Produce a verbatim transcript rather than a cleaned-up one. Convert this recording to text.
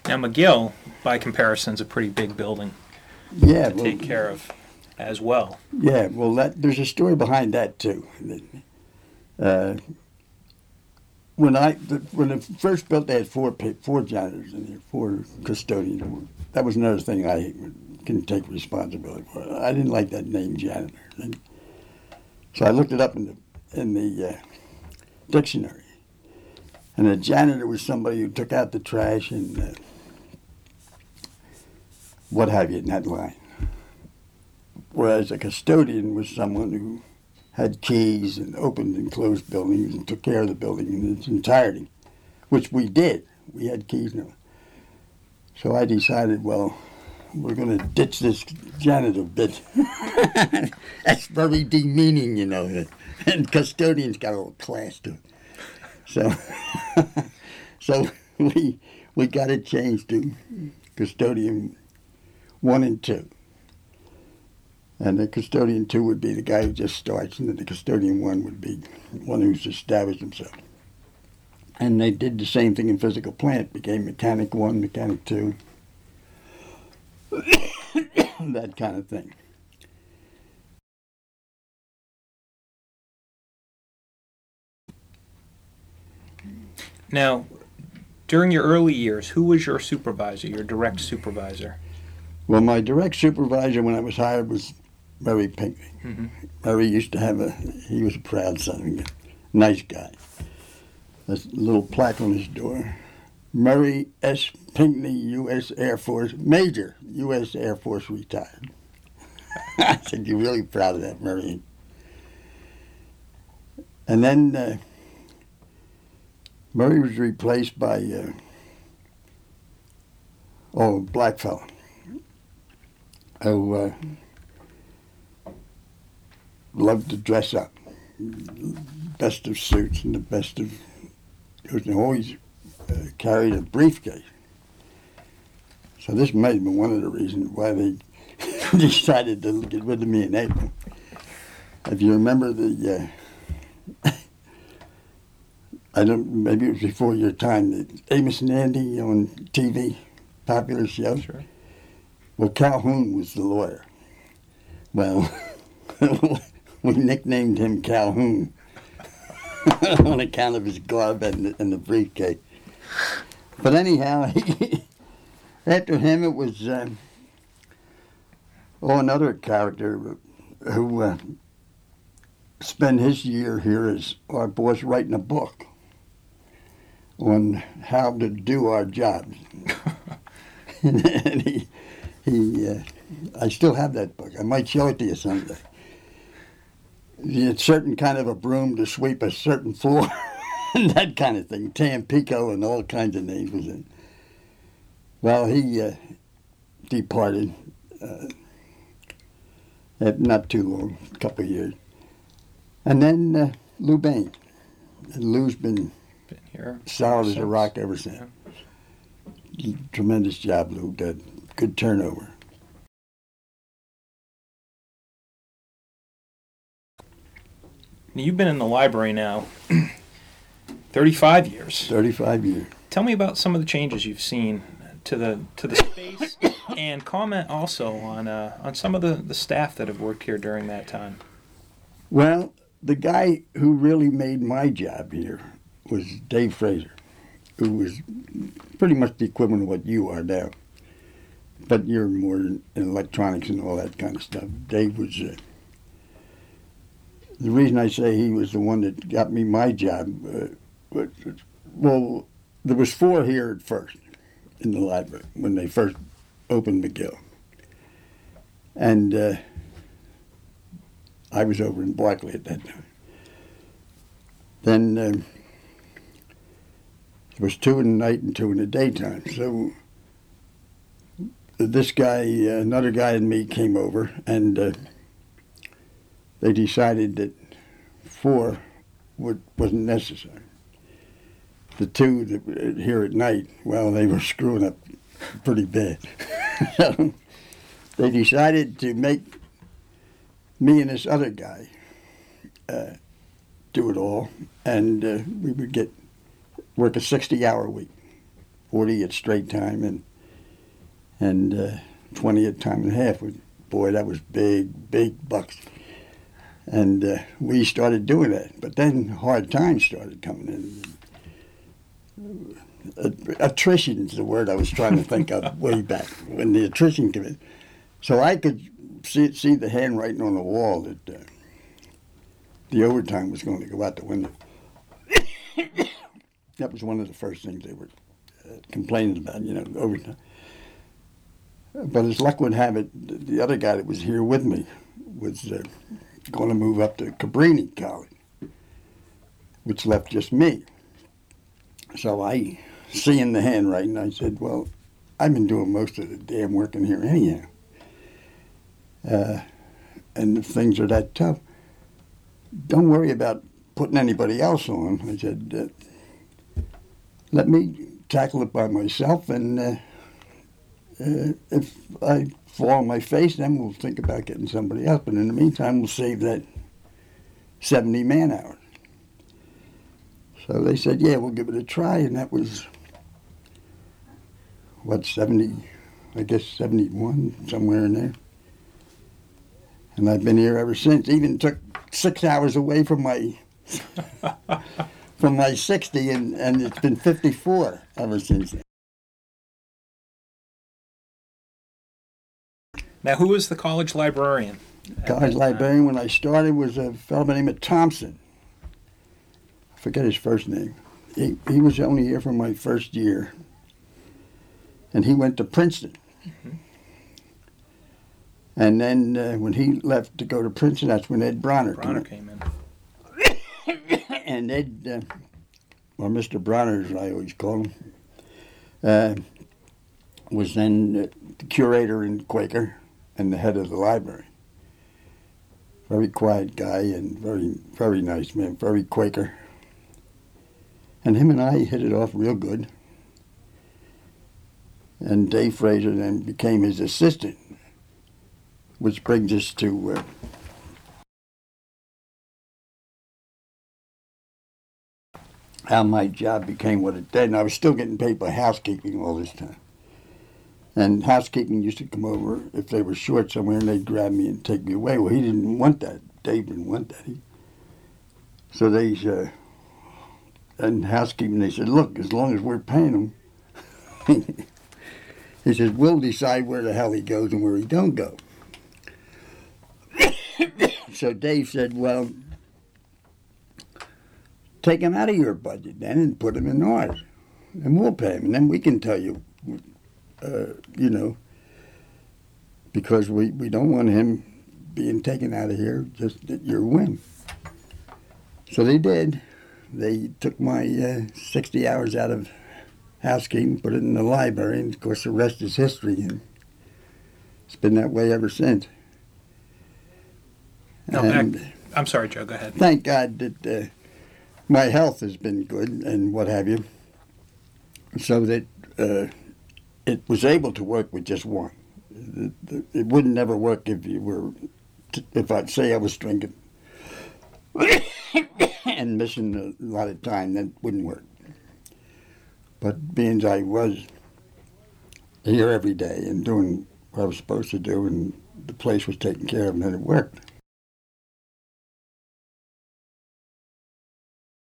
Now, McGill, by comparison, is a pretty big building Yeah, to well, take care of as well. yeah. Well, that there's a story behind that too. Uh, when I the, when it first built, they had four pa- four janitors in there, four custodians. That was another thing I couldn't take responsibility for. I didn't like that name, janitor. And so I looked it up in the in the uh, dictionary, and a janitor was somebody who took out the trash and uh, what have you in that line. Whereas a custodian was someone who had keys and opened and closed buildings and took care of the building in its entirety, which we did. We had keys now. So I decided, well, we're going to ditch this janitor bit. That's very demeaning, you know. And custodians got a little class to it. So, so we we got it changed to custodian one and two. And the custodian two would be the guy who just starts, and then the custodian one would be one who's established himself. And they did the same thing in physical plant, became mechanic one, mechanic two, that kind of thing. Now, during your early years, who was your supervisor, your direct supervisor? Well, my direct supervisor when I was hired was Murray Pinckney. Mm-hmm. Murray used to have a, he was a proud son, a nice guy. There's a little plaque on his door. Murray S. Pinckney, U S Air Force, Major, U S Air Force retired. I said, you're really proud of that, Murray. And then uh, Murray was replaced by, uh, oh, a black fellow. who uh, loved to dress up. Best of suits and the best of, he always uh, carried a briefcase. So this may have been one of the reasons why they decided to get rid of me in April. If you remember the, uh, I don't, maybe it was before your time, the Amos and Andy on T V, popular show. Sure. Well, Calhoun was the lawyer. Well, we nicknamed him Calhoun on account of his glove and the, and the briefcase. But anyhow, he, after him it was, uh, oh, another character who uh, spent his year here as our boss writing a book on how to do our jobs. And he, he uh, I still have that book. I might show it to you someday. He had certain kind of a broom to sweep a certain floor, and that kind of thing. Tampico and all kinds of names was in. Well, he uh, departed uh, at not too long, a couple of years. And then uh, Lou Bain. And Lou's been, been here solid as a rock ever since. Yeah. Tremendous job, Lou did. Good turnover. You've been in the library now thirty-five years. thirty-five years. Tell me about some of the changes you've seen to the to the space, and comment also on uh, on some of the, the staff that have worked here during that time. Well, the guy who really made my job here was Dave Fraser, who was pretty much the equivalent of what you are now. But you're more in electronics and all that kind of stuff. Dave was, uh, the reason I say he was the one that got me my job, uh, was, well, there was four here at first in the library when they first opened McGill. And uh, I was over in Barclay at that time. Then uh, there was two in the night and two in the daytime. So this guy, uh, another guy and me came over, and uh, they decided that four would, wasn't necessary. The two that were here at night, well, they were screwing up pretty bad. So they decided to make me and this other guy uh, do it all, and uh, we would get work a sixty-hour week. forty at straight time and and uh, twenty at time and a half. Boy, that was big, big bucks. And uh, we started doing that. But then hard times started coming in. Attrition is the word I was trying to think of way back when the attrition came in. So I could see see the handwriting on the wall that uh, the overtime was going to go out the window. That was one of the first things they were uh, complaining about, you know, overtime. But as luck would have it, the other guy that was here with me was uh, going to move up to Cabrini College, which left just me. So I, seeing the handwriting, I said, well, I've been doing most of the damn work in here anyhow. Uh, and if things are that tough, don't worry about putting anybody else on. I said, uh, let me tackle it by myself, and uh, uh, if I fall on my face, then we'll think about getting somebody else. But in the meantime, we'll save that seventy man hours. So they said, yeah, we'll give it a try, and that was, what, seventy, I guess seventy-one, somewhere in there. And I've been here ever since. Even took six hours away from my from my sixty, and, and it's been fifty-four ever since then. Now, who was the college librarian? College librarian when I started was a fellow by the name of Thompson. I forget his first name. He, he was only here for my first year. And he went to Princeton. Mm-hmm. And then uh, when he left to go to Princeton, that's when Ed Bronner, Bronner came in. came in. And Ed, uh, or Mister Bronner, as I always call him, uh, was then uh, the curator in Quaker and the head of the library. Very quiet guy and very, very nice man, very Quaker. And him and I hit it off real good. And Dave Fraser then became his assistant, which brings us to uh, how my job became what it did. And I was still getting paid by housekeeping all this time. And housekeeping used to come over if they were short somewhere, and they'd grab me and take me away. Well, he didn't want that. Dave didn't want that. He, so they, uh, and housekeeping, they said, look, as long as we're paying him, he says, we'll decide where the hell he goes and where he don't go. So Dave said, well, take him out of your budget then and put him in ours, and we'll pay him, and then we can tell you, uh, you know, because we, we don't want him being taken out of here just at your whim. So they did. They took my uh, sixty hours out of housekeeping, put it in the library, and of course the rest is history, and it's been that way ever since. No, and back, I'm sorry, Joe, go ahead. Thank God that uh, my health has been good and what have you, so that uh, it was able to work with just one. It, it wouldn't never work if you were, if I'd say I was drinking and missing a lot of time, that wouldn't work. But being as I was here every day and doing what I was supposed to do, and the place was taken care of, and then it worked.